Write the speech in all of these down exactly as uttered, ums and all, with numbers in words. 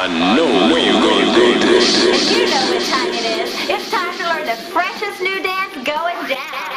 I know you're gonna dig this. You know what time it is. It's time to learn the freshest new dance going down.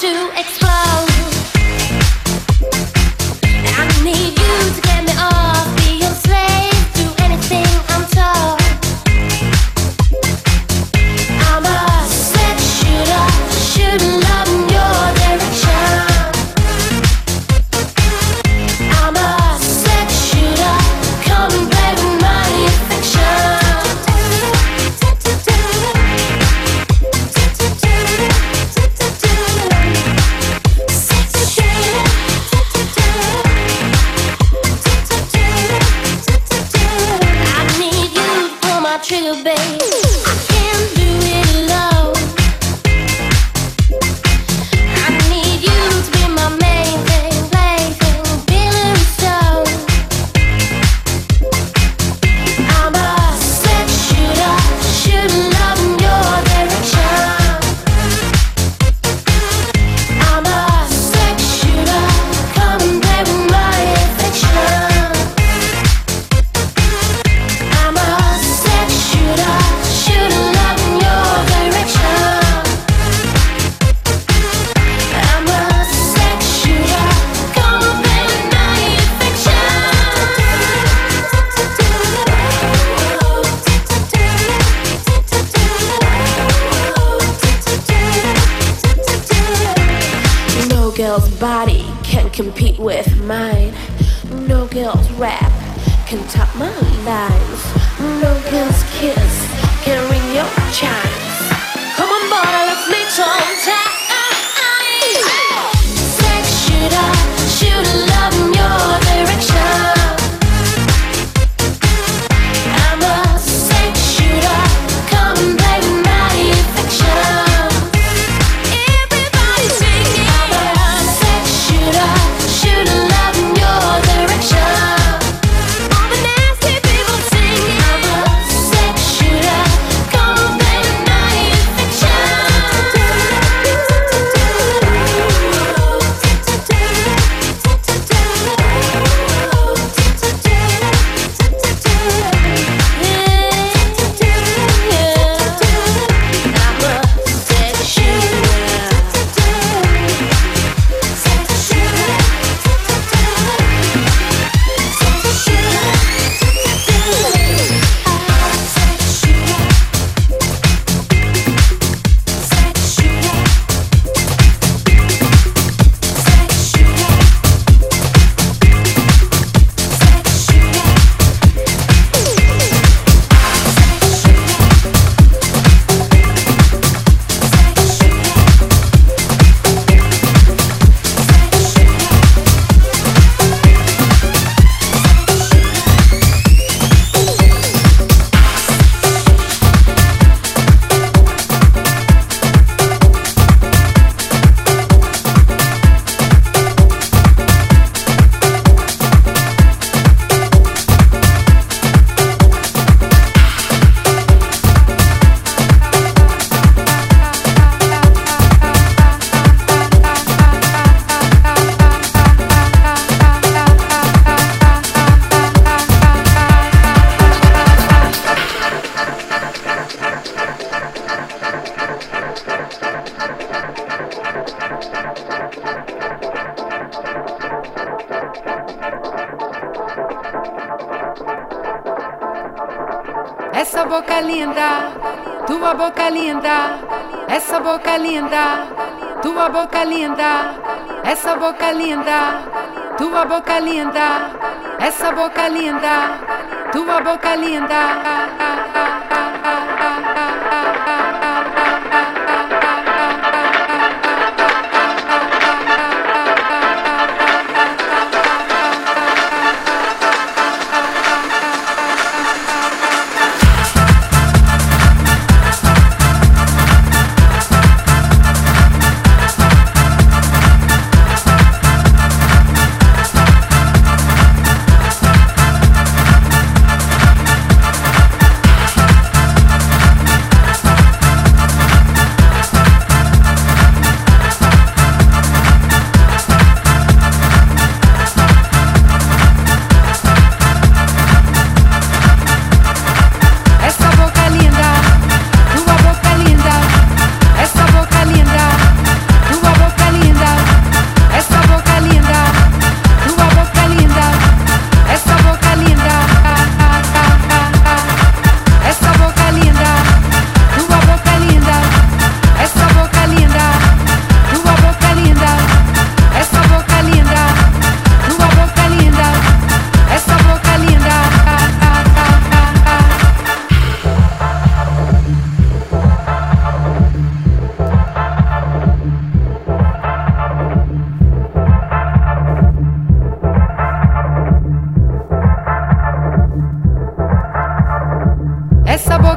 Essa boca linda, tua boca linda, essa boca linda, tua boca linda, essa boca linda, tua boca linda, essa boca linda, tua boca linda.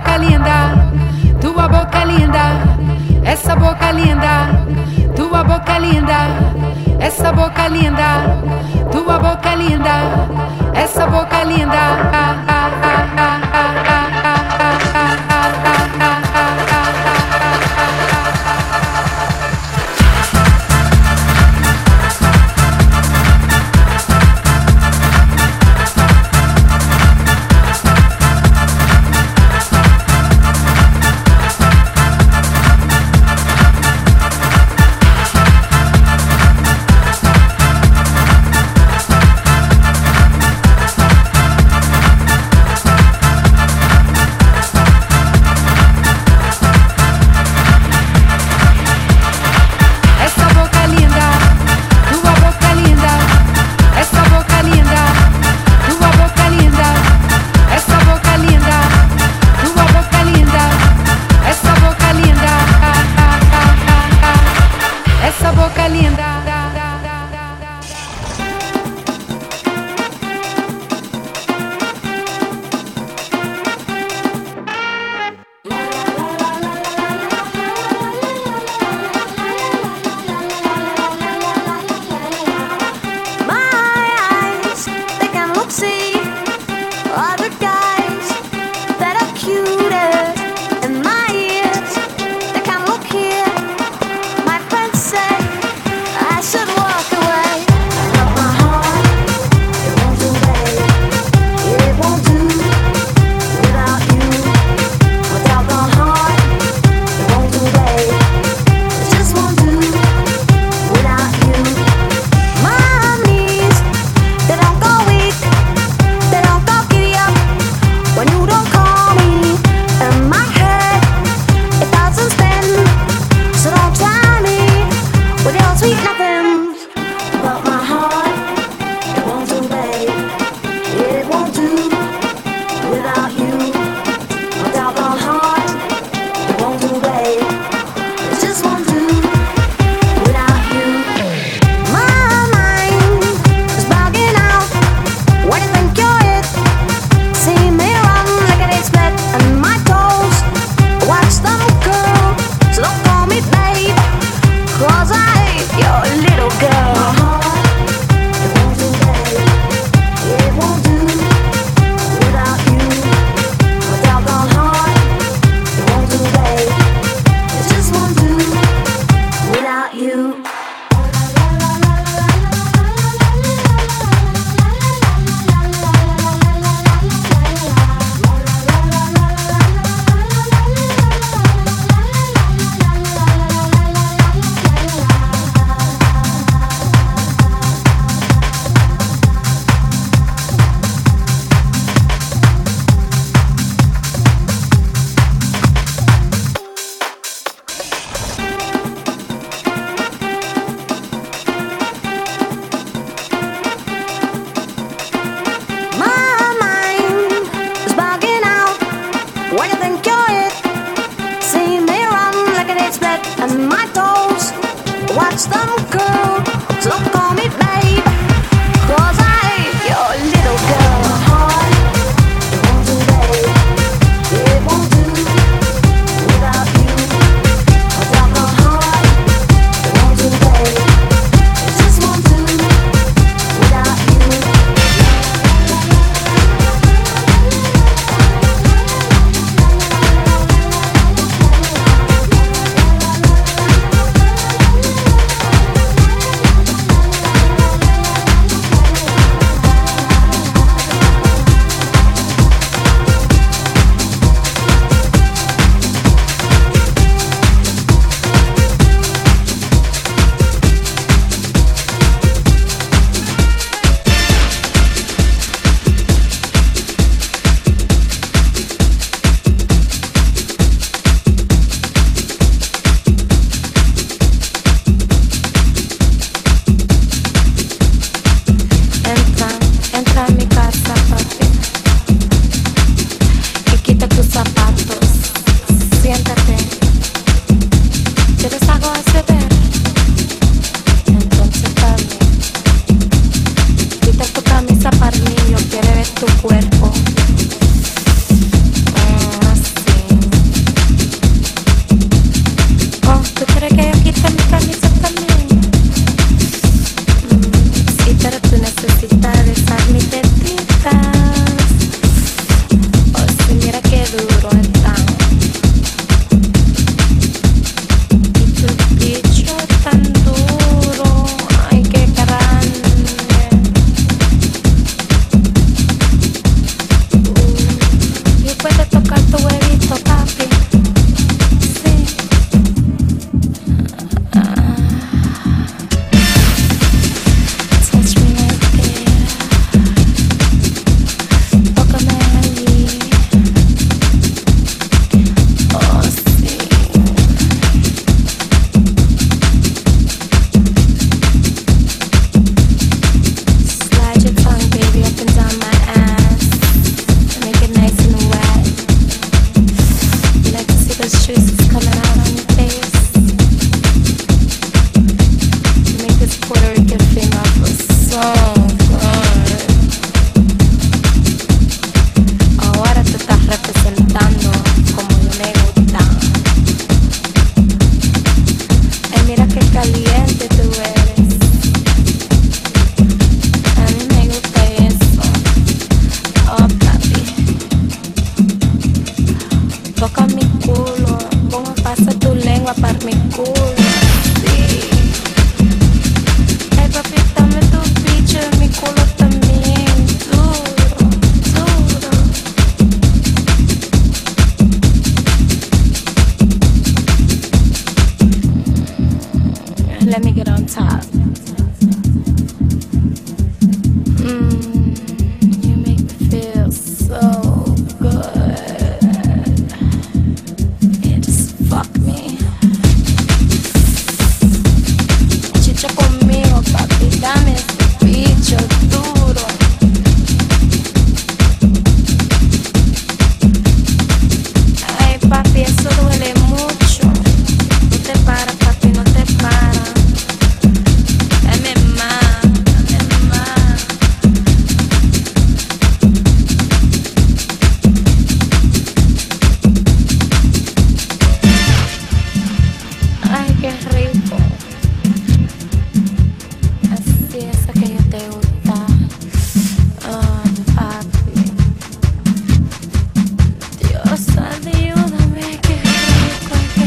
boca linda, tua boca linda, essa boca linda, tua boca linda, essa boca linda, tua boca linda, essa boca linda. Ahora te estás representando como yo me gusta. Ay, mira qué caliente tú eres. A mí me gusta eso. Oh, papi. Toca mi culo. Cómo pasa tu lengua para mi culo. Sí. Ay, papi, dame tu bicho en mi culo también. Duro, duro. Let me get on top. Mm, you make me feel so good. Yeah, just fuck me. Chicha conmigo, papi, dame ese bicho duro. Ay, papi, eso duele mucho. No te para, papi, no te para. Dame más, dame más. Ay, qué rico. Así es que yo te gusta. Ay, papi. Dios, ayúdame, qué rico, qué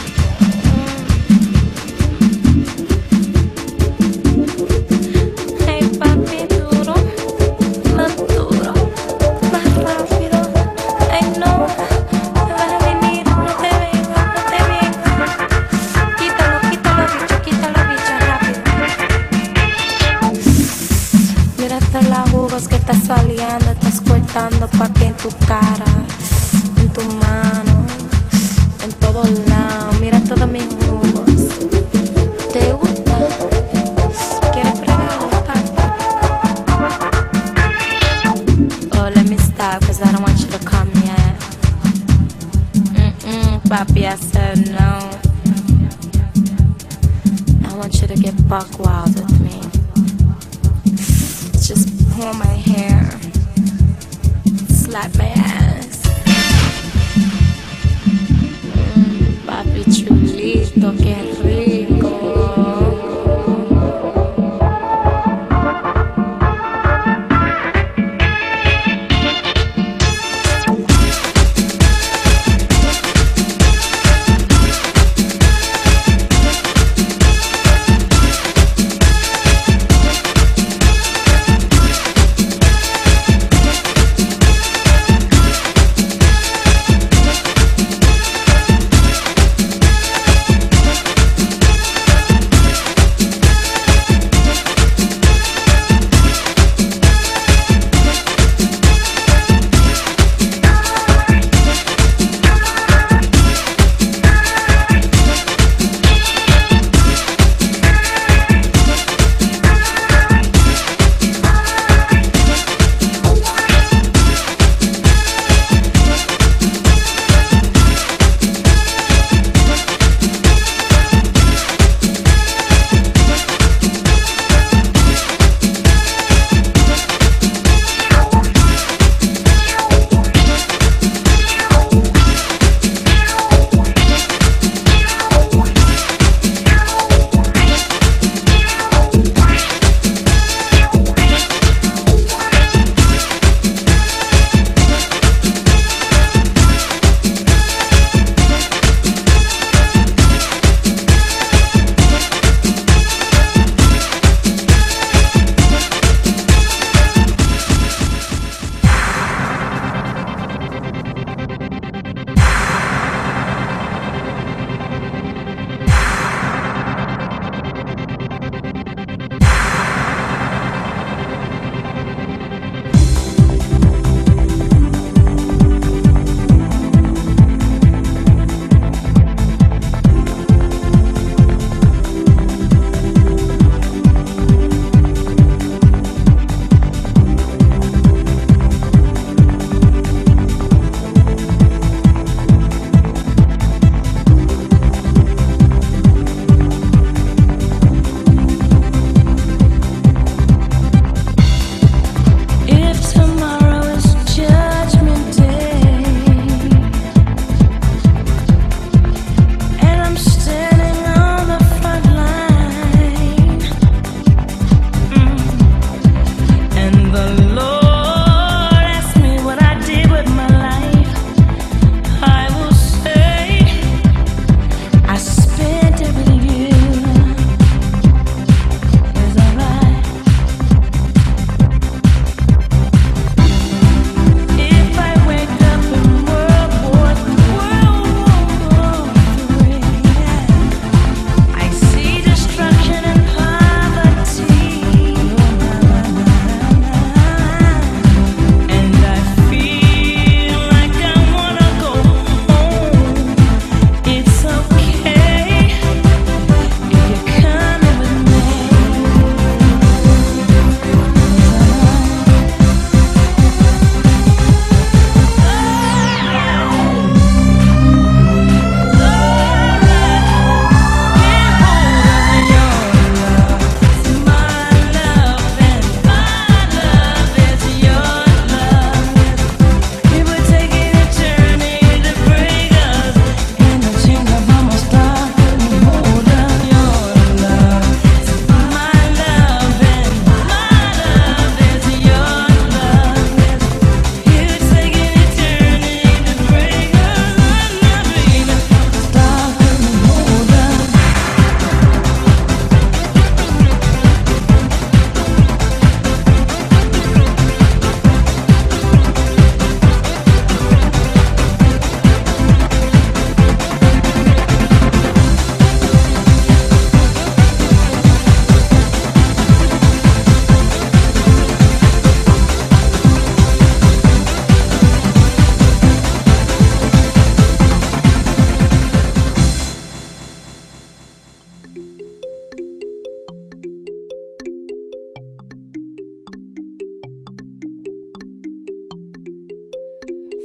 rico. Ay, papi, duro, más duro, más rápido. Ay, no, te vas a venir, no te vengas, no te vengas. Quítalo, quítalo, bicho, quítalo, bicho, rápido. Mira todas las jugos que estás saliendo, estás cortando papi en tu cara, en tu mano, en todos lados. Mira todos mis jugos. ¿Te gusta? ¿Quieres probarlo, papi? Oh, let me stop, cause I don't want you to come yet. Mm-mm, papi, I said no. I want you to get buck wild with me. Just pull my hair, slap my ass. Mm, papi chulito, qué rico.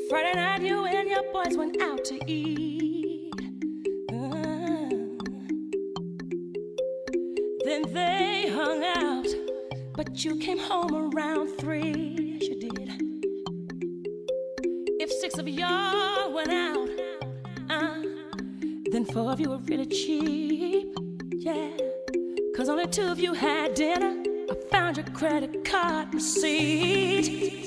Friday night, you and your boys went out to eat. Uh, then they hung out, but you came home around three. Yes, you did. If six of y'all went out, uh, then four of you were really cheap. Yeah, cause only two of you had dinner. I found your credit card receipt.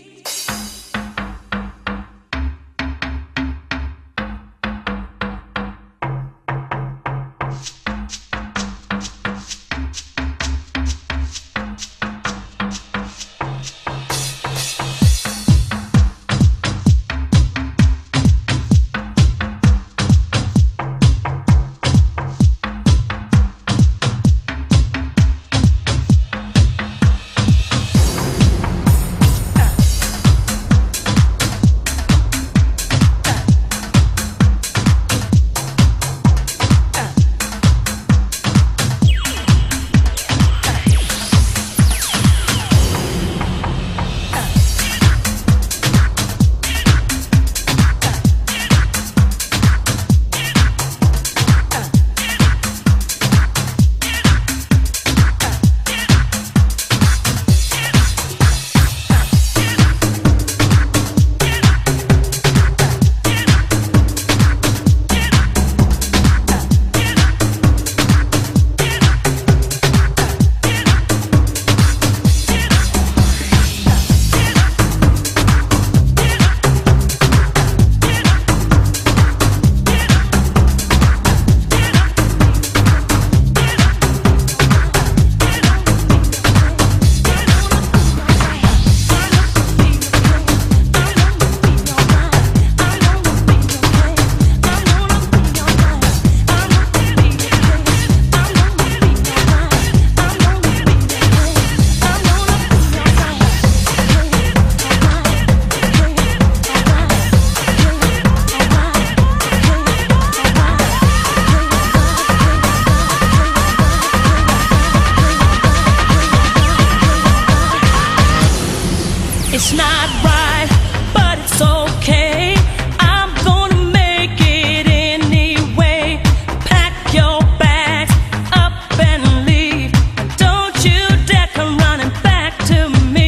It's not right, but it's okay. I'm gonna make it anyway. Pack your bags up and leave. Don't you dare come running back to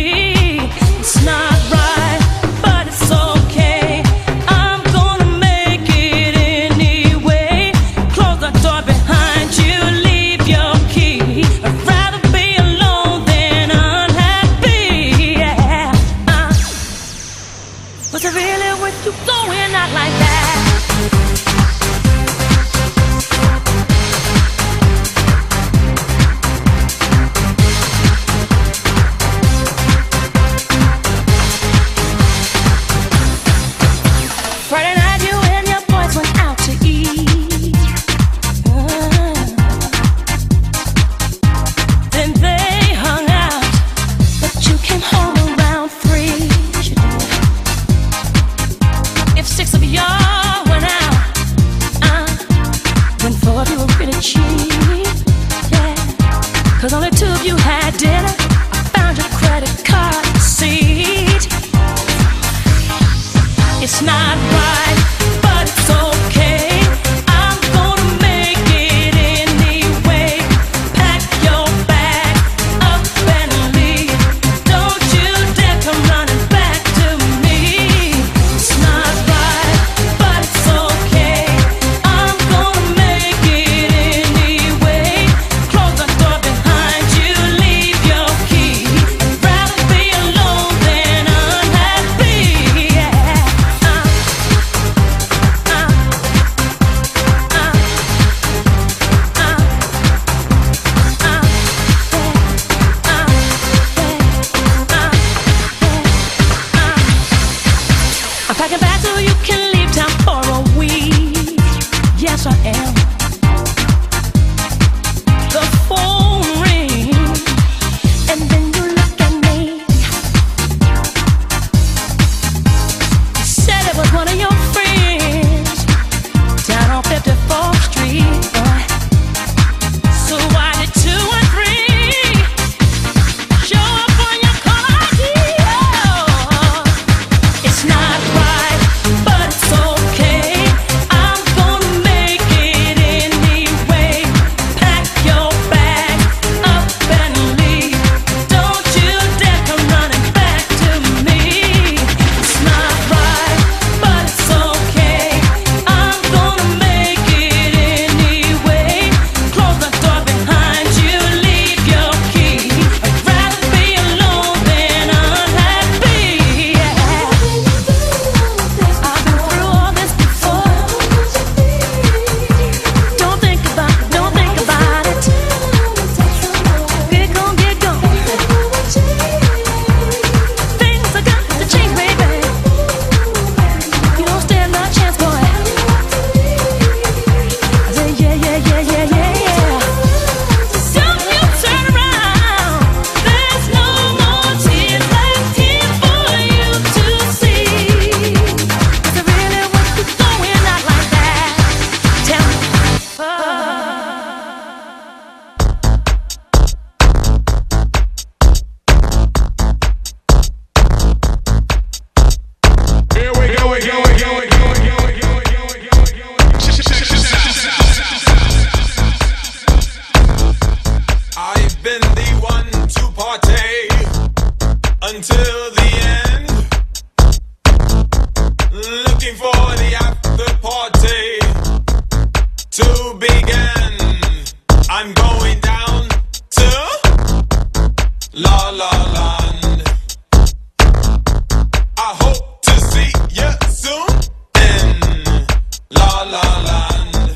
me. It's not right, but it's okay. I'm gonna make it anyway. Close the door behind you, leave your key. I'd rather be alone than unhappy. Yeah. Uh. Was it really worth you going out like that? Friday night, you and your boys went out to eat. Uh, then they hung out, but you came home around three. Yes, you did. If six of y'all went out, uh, then four of you were pretty cheap. Yeah, cause only two of you had dinner. I found your credit card receipt. It's not right, but it's okay. I'm gonna make it anyway. Pack your bag up and leave. Don't you dare come running back to me. It's not right, but it's okay. I'm gonna make it anyway. Close the door behind you, leave your key. I'd rather be alone than unhappy. Yeah. Uh. until the end. Looking for the after party to begin. I'm going down to La La Land. I hope to see you soon in La La Land.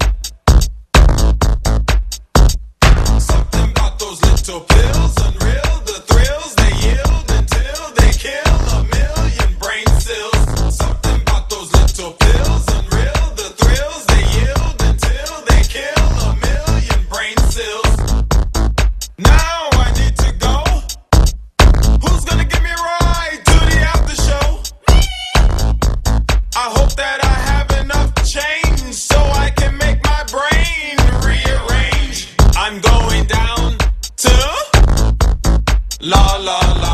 Something about those little pills, unreal, the thrills they yield until they kill a million brain cells. Something about those little pills, unreal, the thrills they yield until they kill a million brain cells. Now I need to go. Who's gonna give me a ride to the after show? I hope that I have enough change so I can make my brain rearrange. I'm going down to La La La.